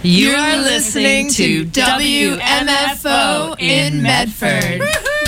You're listening to WMFO in Medford.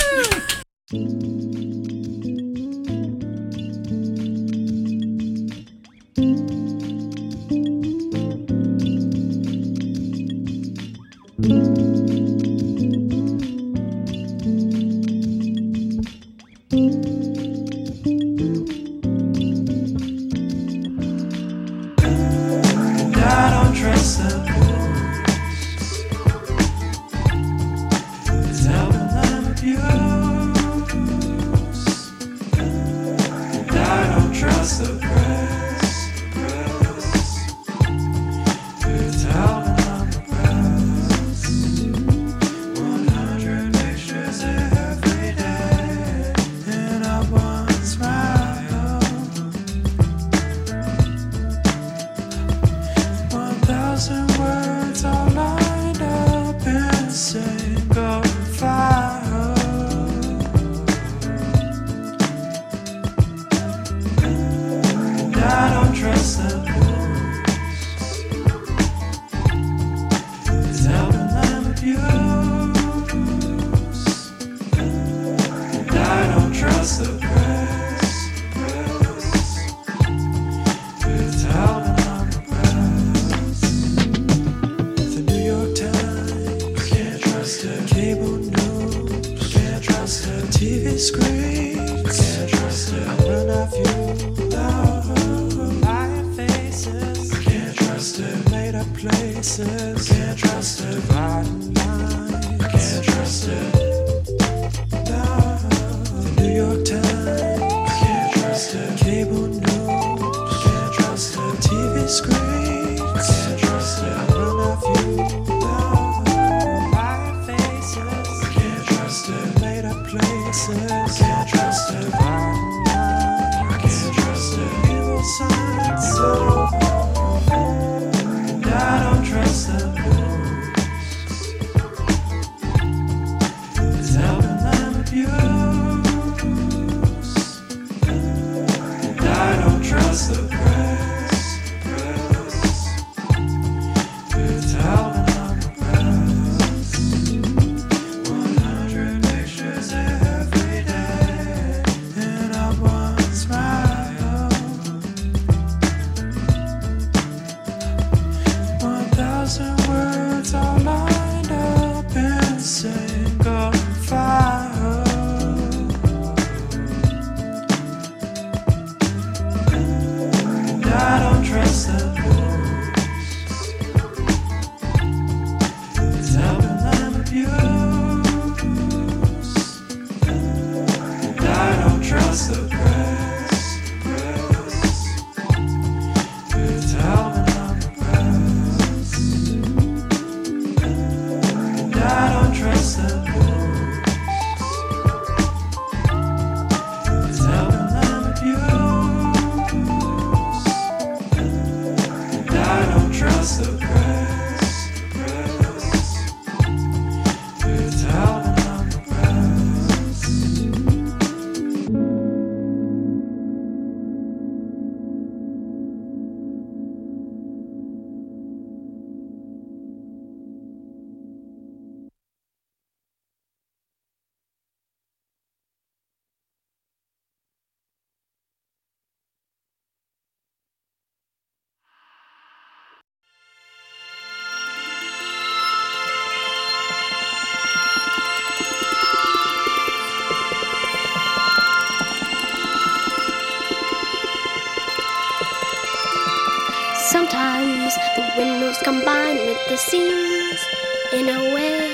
Sometimes the windows combine with the seams in a way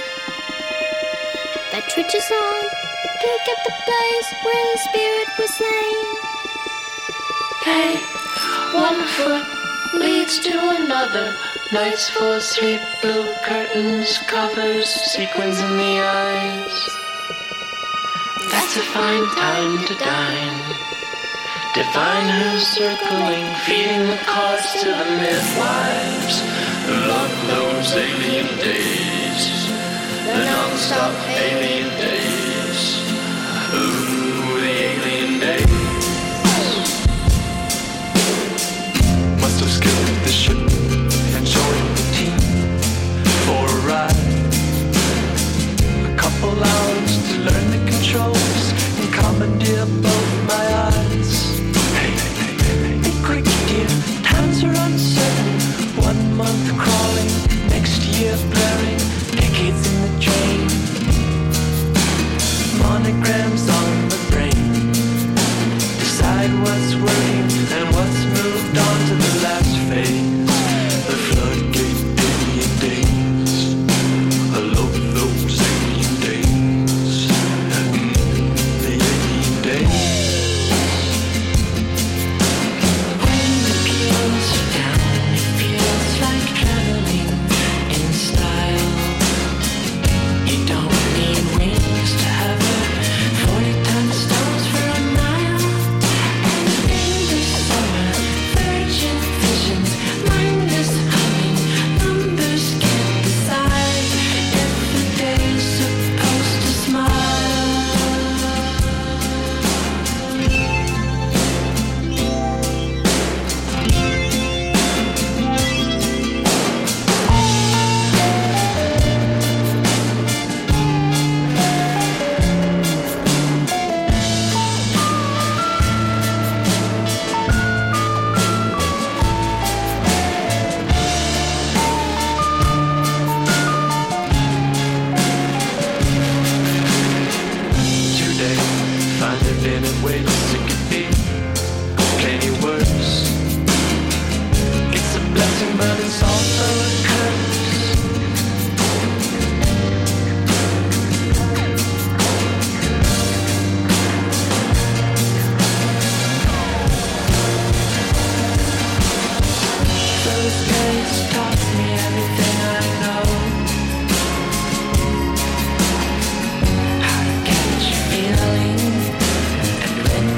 that twitches on the peak of the place where the spirit was slain. Hey, one foot leads to another. Nights full of sleep, blue curtains, covers, sequins in the eyes. That's a fine time to dine. Divine who's circling, feeding the cause to the midwives. Love those alien days, the non-stop alien days. Ooh, the alien days. Must have skipped the ship and joined the team. to learn the controls and commandeer both my eyes. Be quick, dear, times are uncertain. 1 month crawling, next year blurring, decades in the train. Monograms on the brain. Decide what's working and what's moved on to the last phase. The floodgate Indian days. I love those Indian days. The Indian days. When the peels are down, it feels like traveling in style. You don't need wings to hover 40-ton stones for a mile. And in the summer, virgin visions, mindless humming, numbers can't decide if the day's supposed to smile. Today, find a minute ways it could be plenty worse. It's a blessing, but it's also a curse. Those days taught me everything I know. How to catch a feeling and when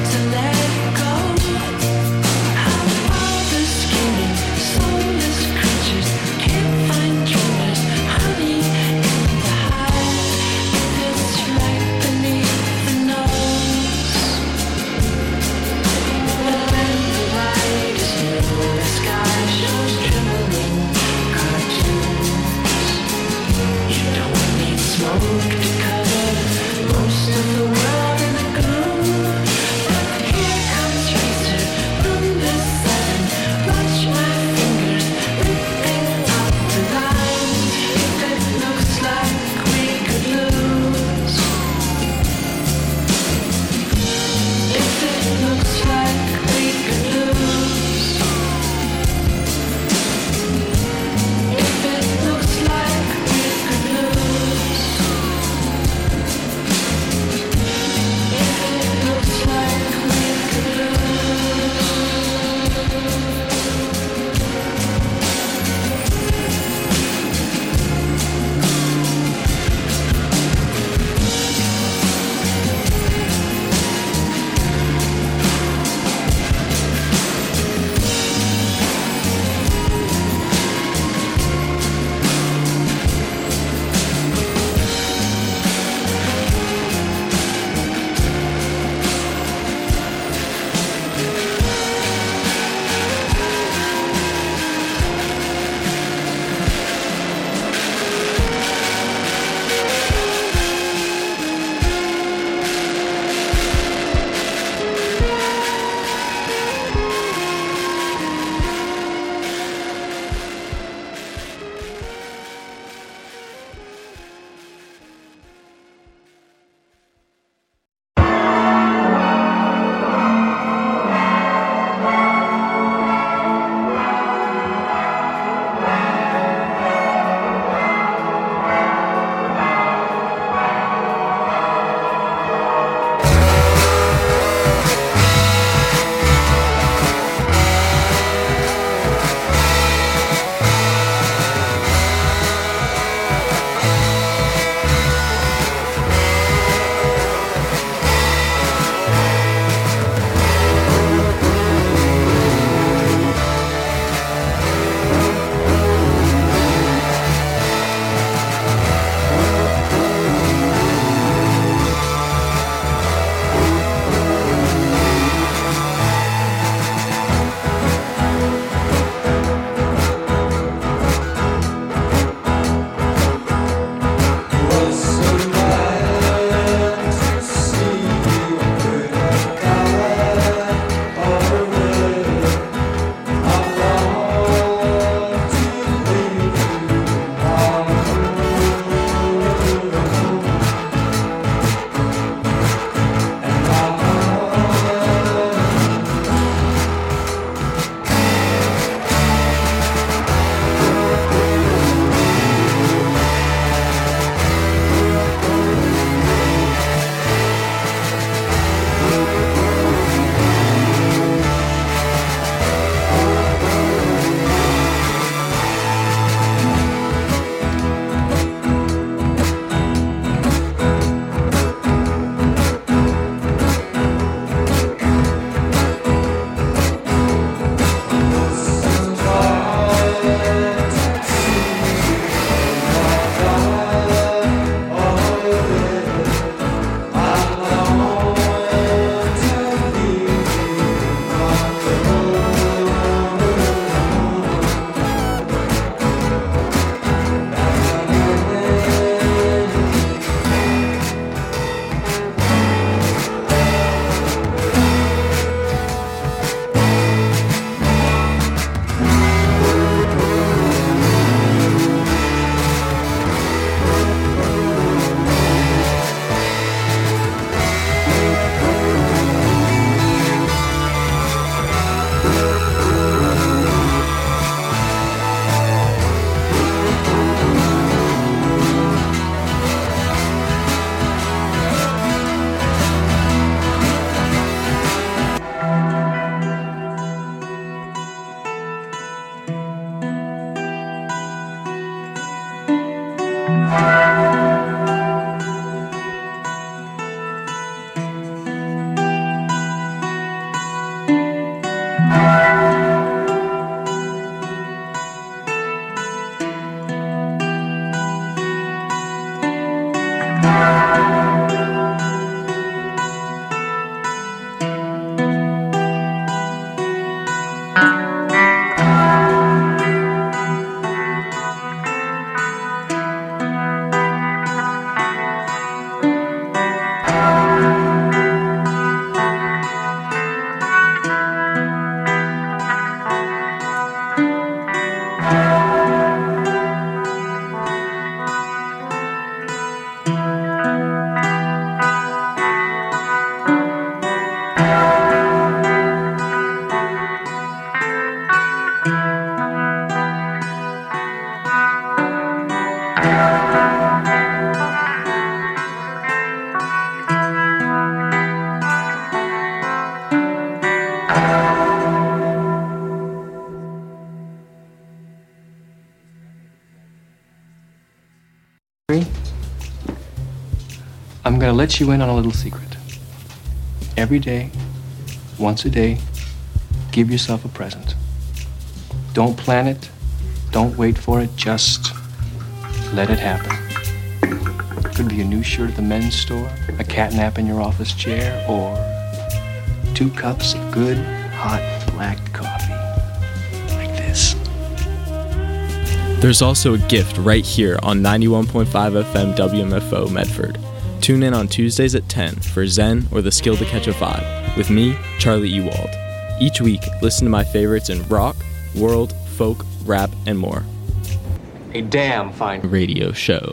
I'm gonna let you in on a little secret. Every day, once a day, give yourself a present. Don't plan it, don't wait for it, just let it happen. Could be a new shirt at the men's store, a cat nap in your office chair, or 2 cups of good, hot, black coffee. Like this. There's also a gift right here on 91.5 FM WMFO Medford. Tune in on Tuesdays at 10 for Zen or the Skill to Catch a Vibe with me, Charlie Ewald. Each week, listen to my favorites in rock, world, folk, rap, and more. A damn fine Radio show.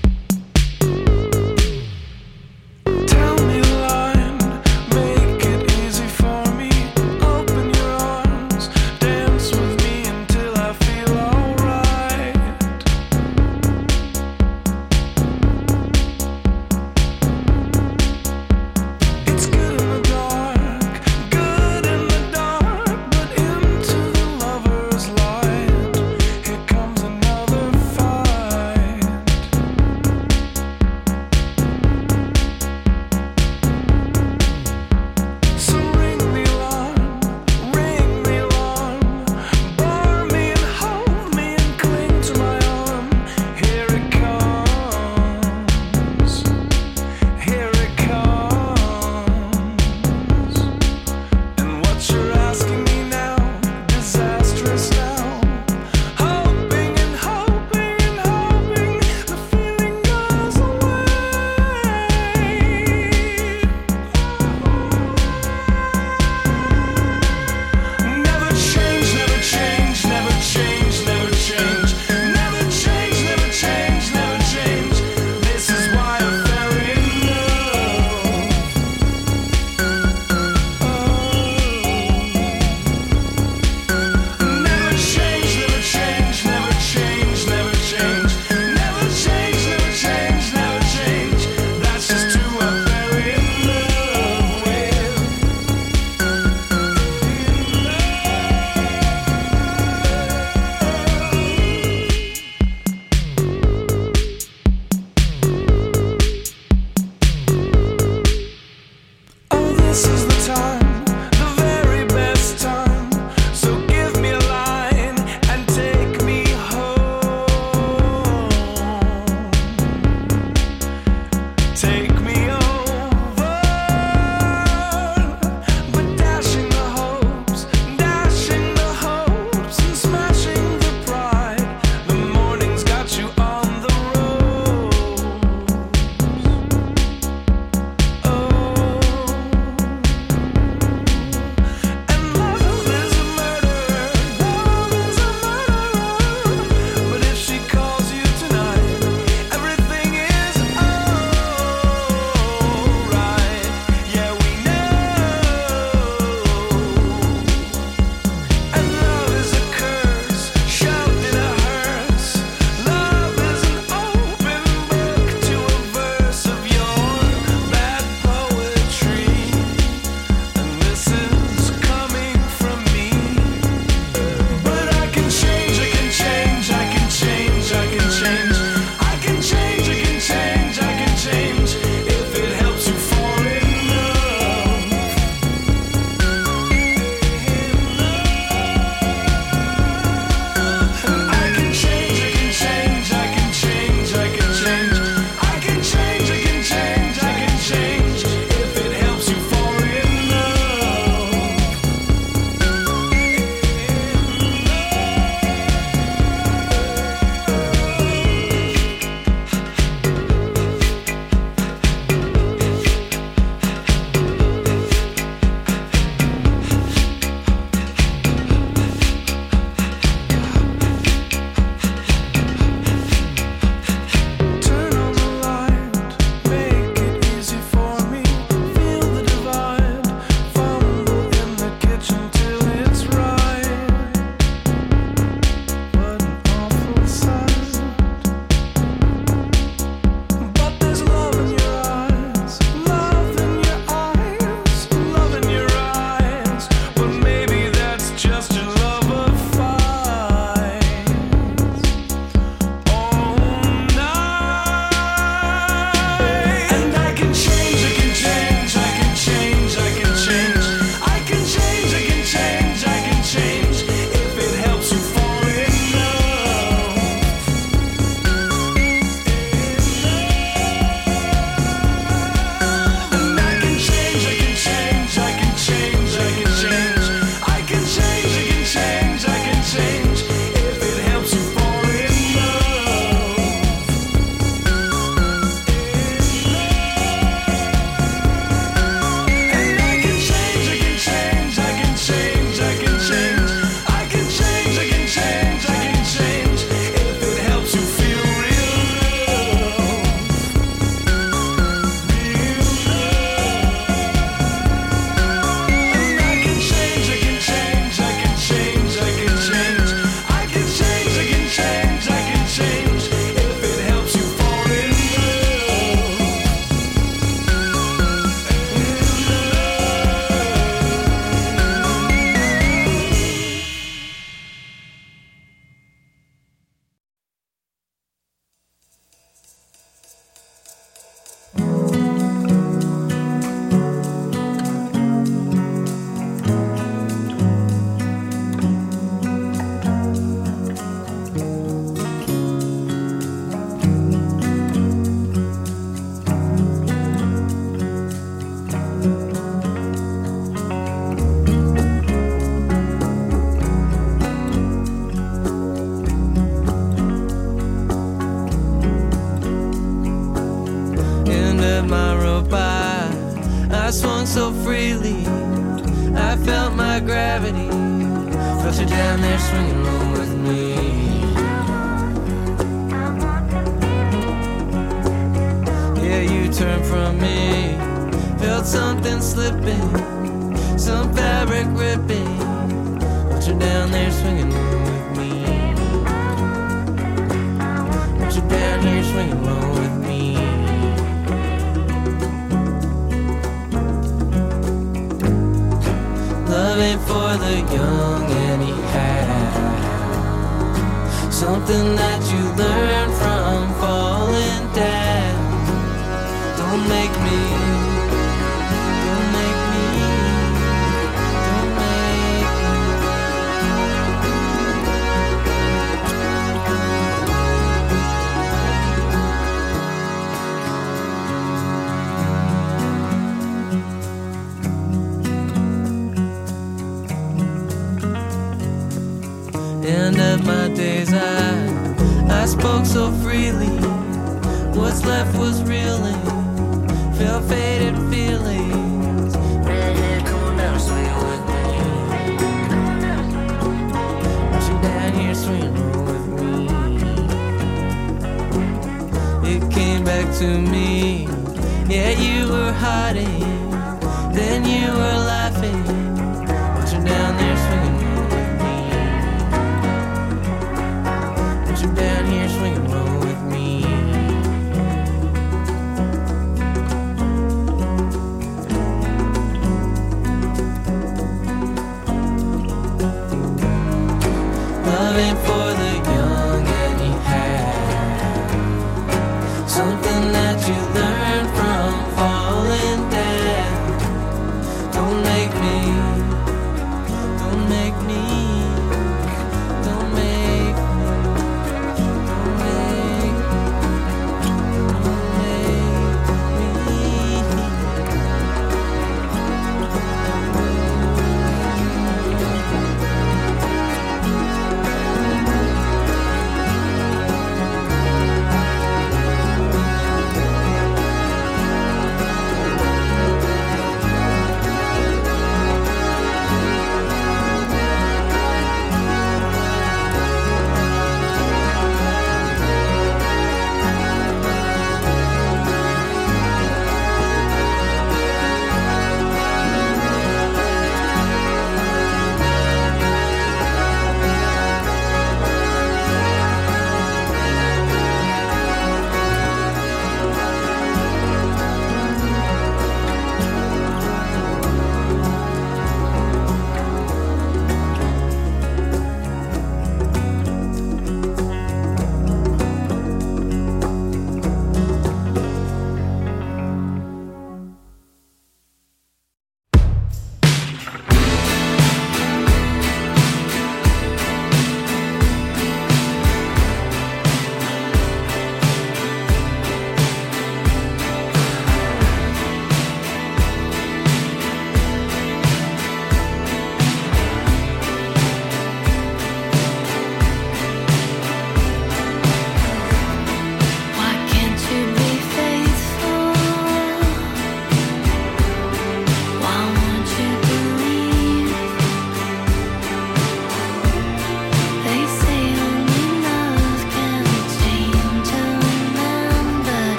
Tell me, line, make it but you're down there swinging low with me. Yeah, you turned from me, felt something slipping, some fabric ripping, but you're down there swinging low with me. But you're down here swinging low with me. Love ain't for the young anyhow, something that you learn from falling down. Don't make me, don't make me, don't make End of my days, I spoke so freely. What's left was reeling, felt faded feelings. Red hair, come on down, swing with me. But you down here swinging with me. It came back to me. Yeah, you were hiding, then you were laughing. But you're down there swinging with me. But you're down here swinging with me. Love ain't for the young anyhow, something that you learn from falling down.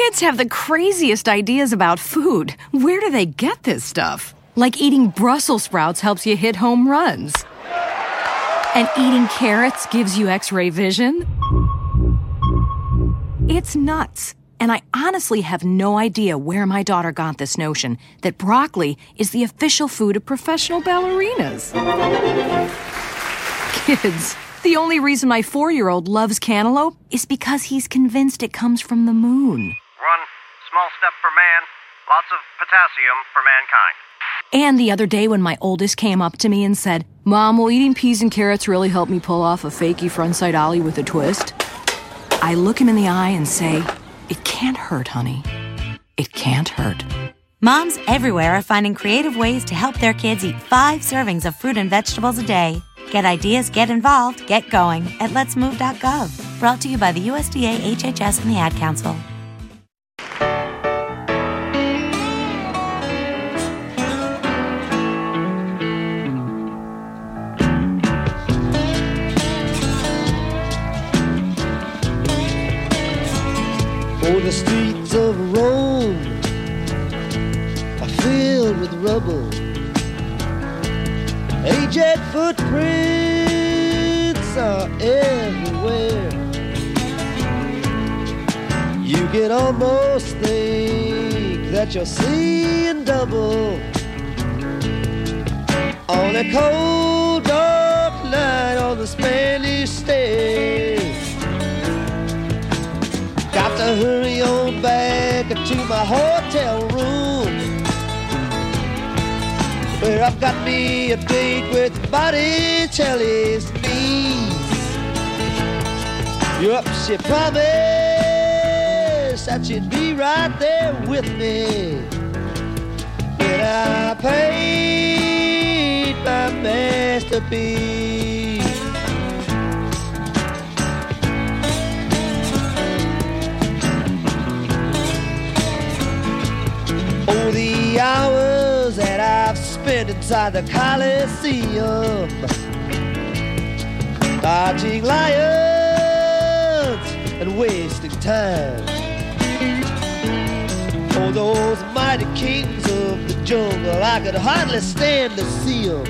Kids have the craziest ideas about food. Where do they get this stuff? Like eating Brussels sprouts helps you hit home runs. And eating carrots gives you X-ray vision. It's nuts. And I honestly have no idea where my daughter got this notion that broccoli is the official food of professional ballerinas. Kids, the only reason my 4-year-old loves cantaloupe is because he's convinced it comes from the moon. One small step for man, lots of potassium for mankind. And the other day when my oldest came up to me and said, "Mom, will eating peas and carrots really help me pull off a fakey frontside ollie with a twist?" I look him in the eye and say, "It can't hurt, honey. It can't hurt." Moms everywhere are finding creative ways to help their kids eat 5 servings of fruit and vegetables a day. Get ideas, get involved, get going at letsmove.gov. Brought to you by the USDA, HHS, and the Ad Council. Oh, the streets of Rome are filled with rubble. Aged footprints are everywhere. You can almost think that you're seeing double on a cold, dark night on the Spanish Stairs. Got to hurry on back to my hotel room, where I've got me a date with Botticelli's niece. Yup, she promised that she'd be right there with me when I paint my masterpiece. Oh, the hours that I've spent inside the Coliseum, dodging lions and wasting time. Oh, those mighty kings of the jungle, I could hardly stand to see them.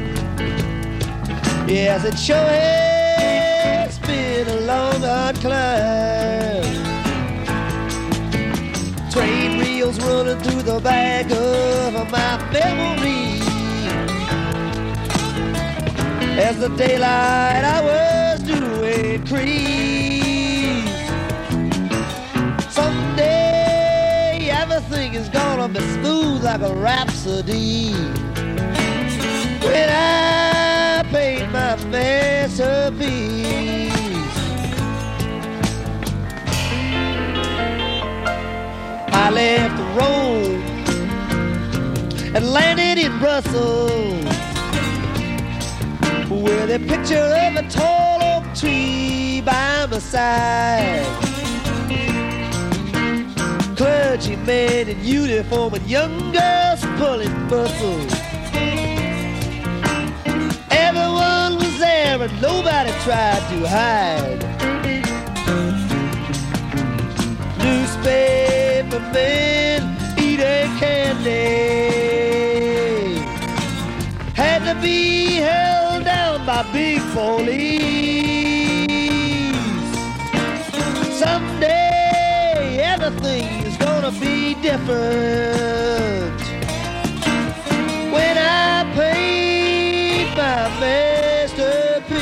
Yes, it sure has been a long, hard climb. Train wheels running through the back of my memory as the daylight I was doing crease. Someday everything is gonna be smooth like a rhapsody when I paint my masterpiece. I left Rome and landed in Brussels, with a picture of a tall oak tree by my side. Clergymen in uniform and young girls pulling muscles. Everyone was there and nobody tried to hide. Newspaper men eating candy had to be held down by big police. Someday everything is gonna be different when I paint my masterpiece.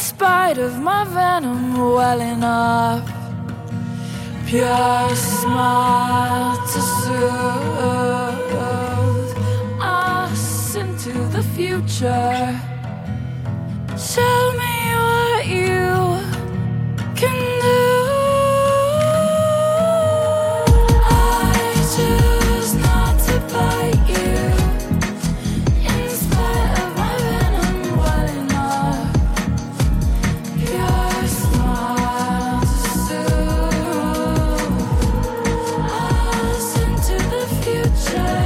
spite of my venom welling up. Pure smile to soothe us into the future. Tell me what you can do. I choose not to bite you, in spite of my venom welling up. Pure smile to soothe us into the future.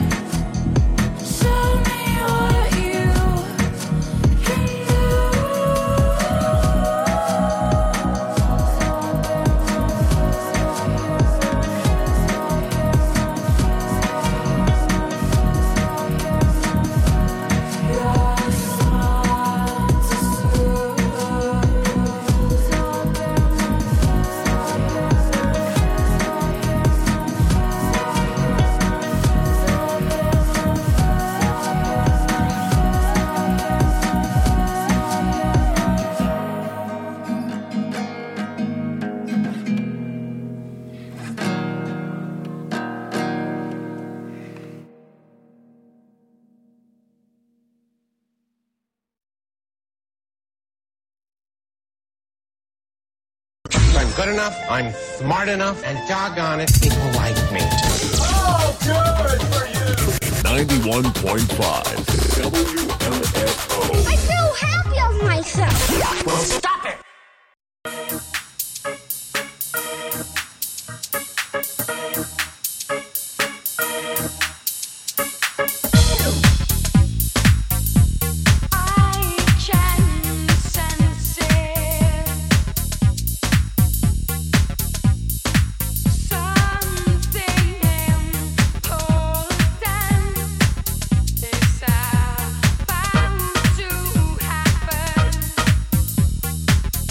Show me what you can do. I'm good enough, I'm smart enough, and doggone it, people like me. Oh, good for you! 91.5 WMFO. I feel happy of myself. Well, stop it! Bound to happen.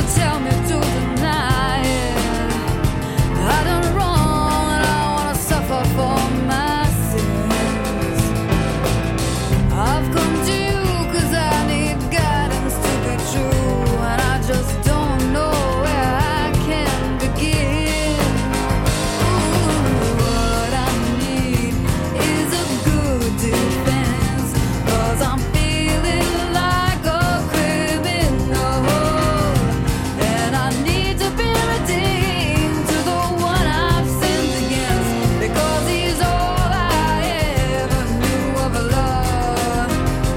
tell me to deny it. I done wrong and I wanna suffer for my sins. I've come to you 'cause I need guidance to be true, and I just don't know where I can begin. Ooh, what I need is a good defense, 'cause I'm feeling like a criminal, and I need to be redeemed to the one I've sinned against, because he's all I ever knew of love.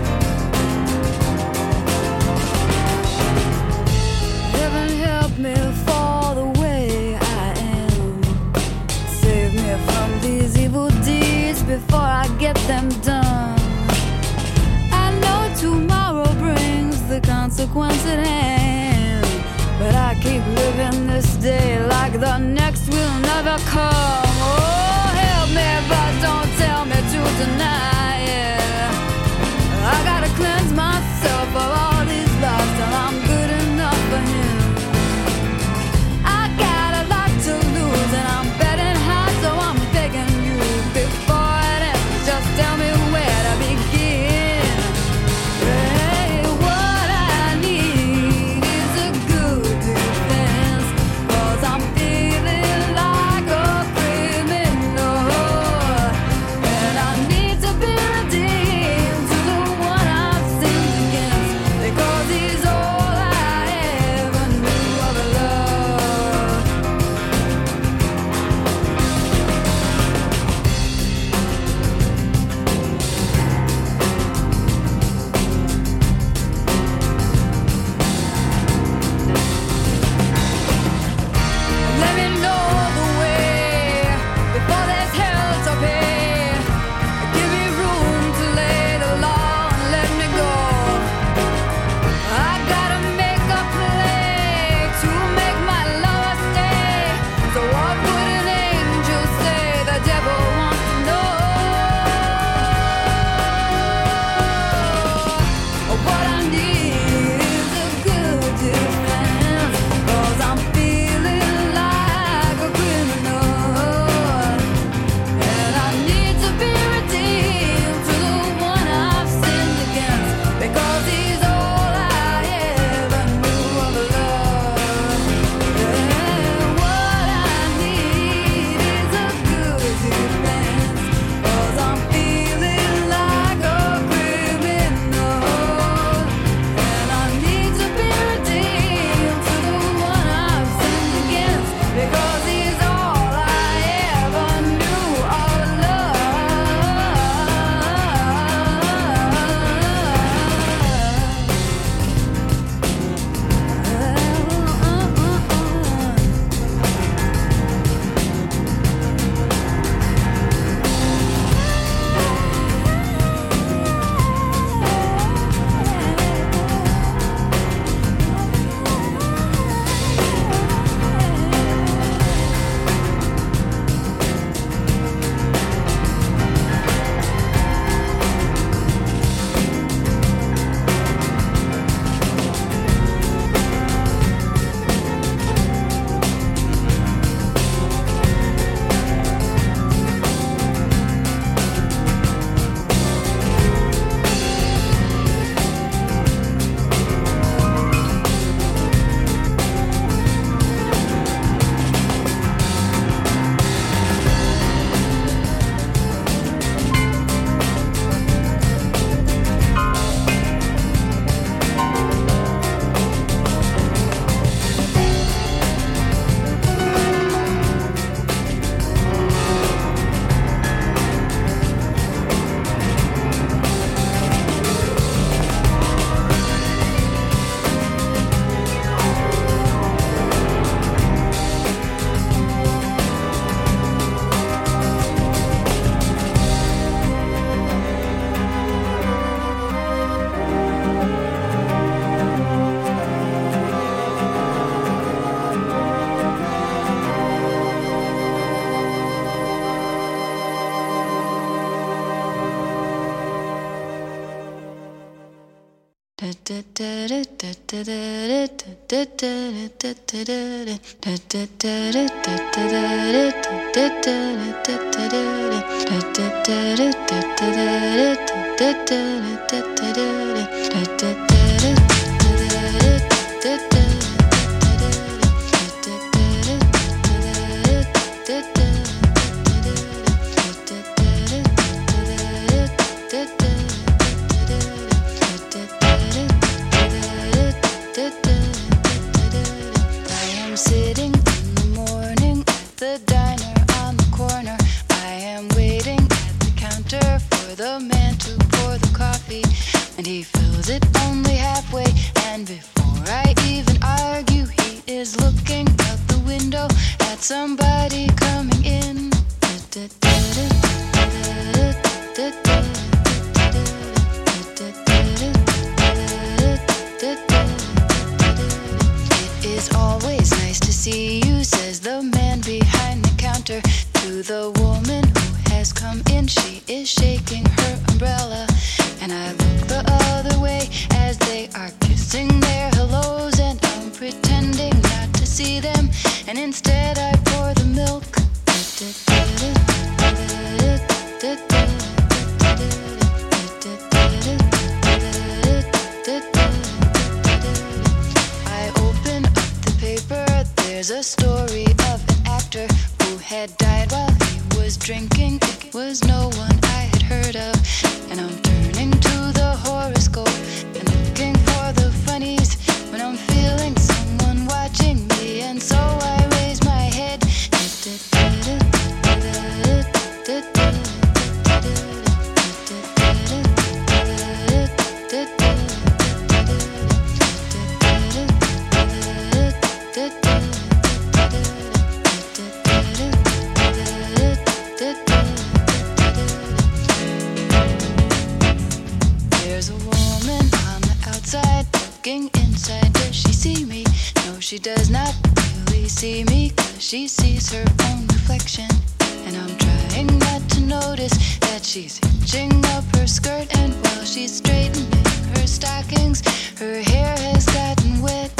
Heaven help me fall the way I am. Save me from these evil deeds before I get them done. I know tomorrow brings the consequence at hand, but I keep living this day like the next will never come. Oh, help me, but don't tell me to deny it. I gotta cleanse myself of all these lies till I'm good enough for him. I got a lot to lose and I'm betting high, so I'm begging you before it ends, just tell me where to begin. Hey, what I need is a good defense, 'cause I'm feeling like a Sitting in the morning at the diner on the corner. I am waiting at the counter for the man to pour the coffee, and he fills it only halfway. And before I even argue, he is looking out the window at somebody coming in. It is always nice to see you, says the man behind the counter to the woman who has come in. She is shaking her umbrella, and I look the other way as they are kissing their hellos, and I'm pretending not to see them, and instead I pour the milk. I open up the paper. There's a story of an actor who had died while he was drinking. It was no one I had heard of, and I'm turning to the horoscope and looking for the funnies when I'm feeling someone watching me, and so I raise my head. There's a woman on the outside looking inside. Does she see me? No, she does not really see me, 'cause she sees her own reflection. And I'm trying not to notice that she's hitching up her skirt, and while she's straightening her stockings, her hair has gotten wet.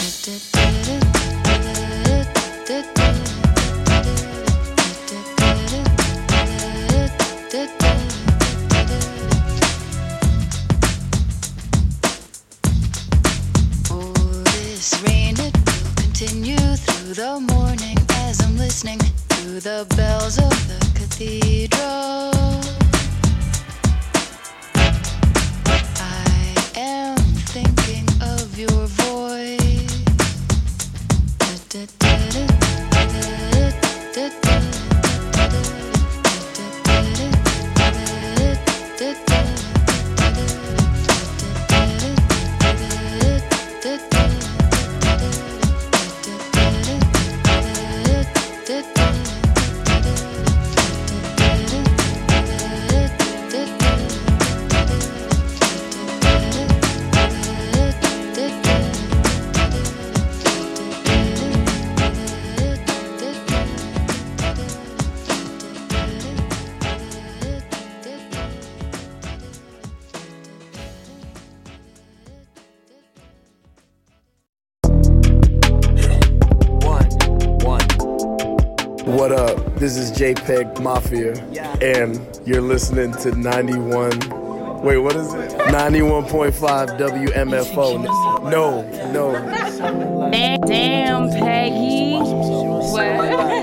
Oh, this rain, it will continue through the morning as I'm listening to the bells of the cathedral. I am thinking of your voice. What up? This is JPEG Mafia, and you're listening to 91. Wait, what is it? 91.5 WMFO. No. Damn, Peggy. What?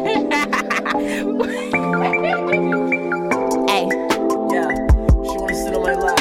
Hey. Yeah, she wanna sit on my lap.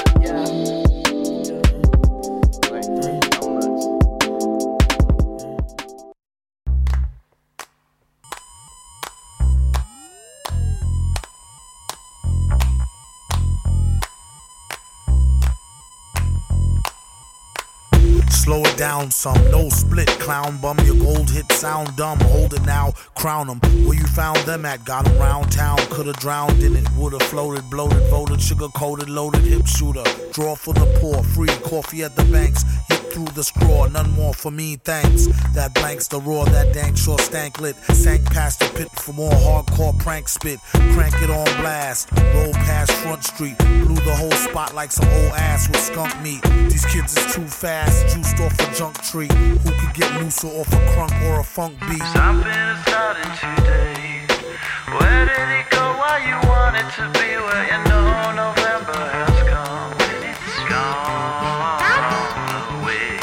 Slow it down some, no split, clown bum. Your gold hit sound dumb, hold it now, crown them. Where you found them at, got them round town. Could've drowned in it, would've floated, bloated, voted, sugar coated, loaded, hip shooter. Draw for the poor, free coffee at the banks. Hit through the scrawl, none more for me, thanks. That blanks the roar, that dank sure stank lit. Sank past the pit for more hardcore prank spit. Crank it on blast, roll past Front Street. Blew the whole spot like some old ass with skunk meat. These kids is too fast, juiced off a junk tree. Who could get looser off a crunk or a funk beat? Something is starting today. Where did it go? Why you want it to be? Where you know November has come. It's gone away.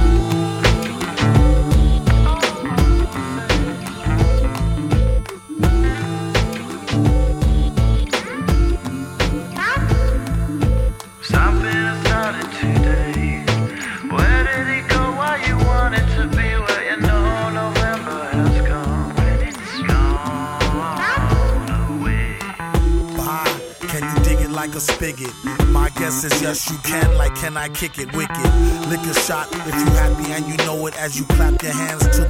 Something is starting today. Where did it go? Why you want it to be? Where you know November has come. It's gone away. Bye. Can you dig it like a spigot? My guess is yes you can, like can I kick it wicked? Lick a shot if you happy and you know it as you clap your hands to